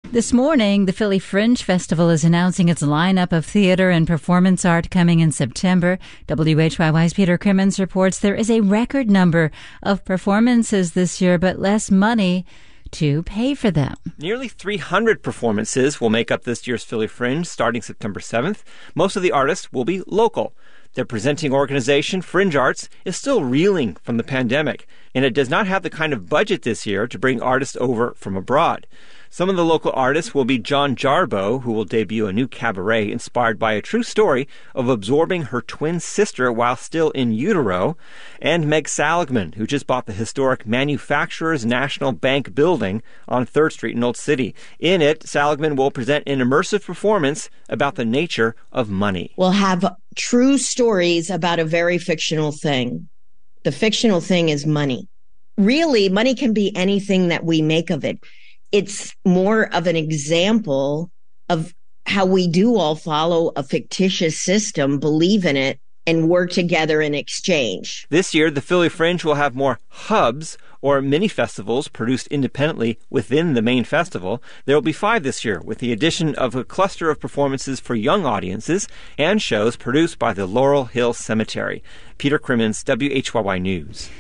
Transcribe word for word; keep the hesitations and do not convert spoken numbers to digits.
This morning, the Philly Fringe Festival is announcing its lineup of theater and performance art coming in September. W H Y Y's Peter Crimmins reports there is a record number of performances this year, but less money to pay for them. Nearly three hundred performances will make up this year's Philly Fringe starting September seventh. Most of the artists will be local. Their presenting organization, Fringe Arts, is still reeling from the pandemic, and it does not have the kind of budget this year to bring artists over from abroad. Some of the local artists will be John Jarboe, who will debut a new cabaret inspired by a true story of absorbing her twin sister while still in utero, and Meg Saligman, who just bought the historic Manufacturers National Bank building on third Street in Old City. In it, Saligman will present an immersive performance about the nature of money. We'll have true stories about a very fictional thing. The fictional thing is money. Really, money can be anything that we make of it. It's more of an example of how we do all follow a fictitious system, believe in it, and work together in exchange. This year, the Philly Fringe will have more hubs, or mini-festivals produced independently within the main festival. There will be five this year, with the addition of a cluster of performances for young audiences and shows produced by the Laurel Hill Cemetery. Peter Crimmins, W H Y Y News.